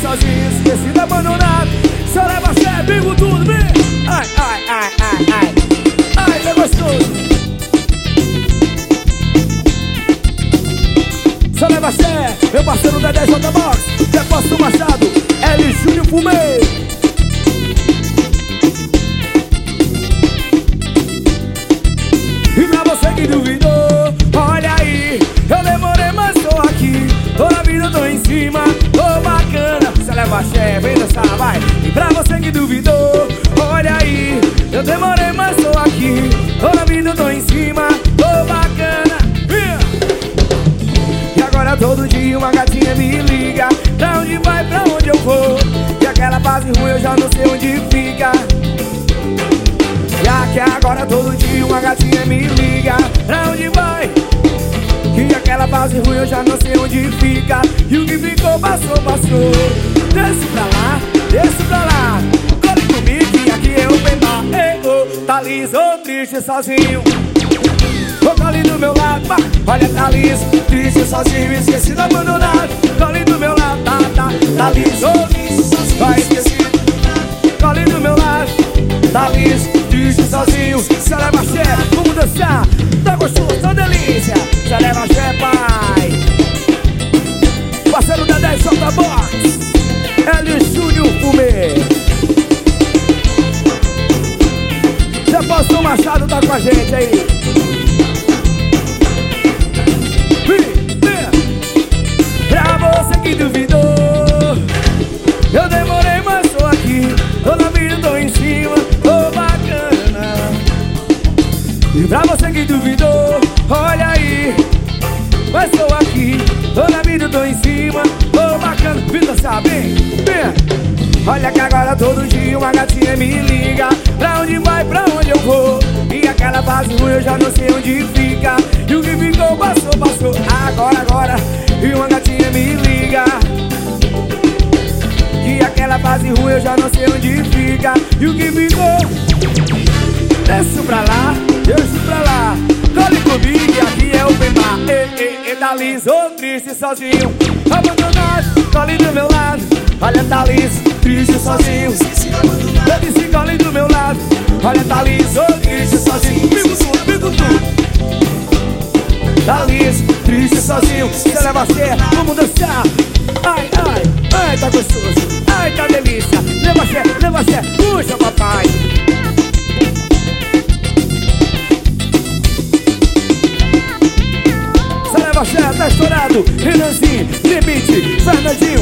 sozinho, esquecido, abandonado. Só leva fé, vem com tudo, vem. Ai, ai, ai, ai, ai. Ai, tá gostoso. Só leva fé, meu parceiro da 10J Box, Depósito Machado, L. Júnior Fumei. E pra você que duvidou, olha aí, eu demorei, mas tô aqui. Toda a vida eu tô em cima, tô bacana. Você leva axé, vem dançar, vai. E pra você que duvidou, olha aí, eu demorei, mas tô aqui. Toda a vida eu tô em cima, tô bacana. E agora todo dia uma gatinha me liga. Pra onde vai, pra onde eu vou? E aquela fase ruim eu já não sei onde fica. Já que agora todo dia uma gatinha me liga. Pra onde vai? E aquela fase ruim eu já não sei onde fica. E o que ficou, passou, passou. Desce pra lá, desce pra lá. Corre comigo que aqui é o Pemba. Tá liso ou triste sozinho? Tô ali do meu lado, olha, tá liso, triste sozinho, esquecido, abandonado. Tô ali do meu lado, tá liso ou triste sozinho, vai esquecido. Tô ali do meu lado, tá liso, triste sozinho. Cê leva axé, vamos dançar. Tá gostoso, tá delícia. Cê leva axé, pai. Parceiro da 10J Box, L. Júnior Fumei. Depósito Machado tá com a gente aí. Pra você que duvidou, eu demorei, mas tô aqui. Toda vida tô em cima, tô bacana. E pra você que duvidou, olha aí, mas tô aqui. Toda vida tô em cima, tô bacana. Vida sabe, vem. Olha que agora todo dia uma gatinha me liga. Pra onde vai, pra onde eu vou? E aquela fase ruim eu já não sei onde fica. E o que ficou, passou, passou. Agora, e uma gatinha me liga. E aquela fase ruim eu já não sei onde fica. E o que ficou, desço pra lá, desço pra lá. Cole comigo que aqui é o Pemba. Tá liso ou triste sozinho, abandonado. Cole do meu lado, olha, tá liso, triste sozinho. Eu disse cole do meu lado, olha, tá liso ou triste sozinho. Fico tudo. Tá liso, triste sozinho. Cê leva axé, vamos dançar. Ai, ai, ai, tá gostoso. Ai, tá delícia. Leva axé, puxa, papai. Cê leva axé, tá estourado. Renanzinho, Limite, Fernandinho.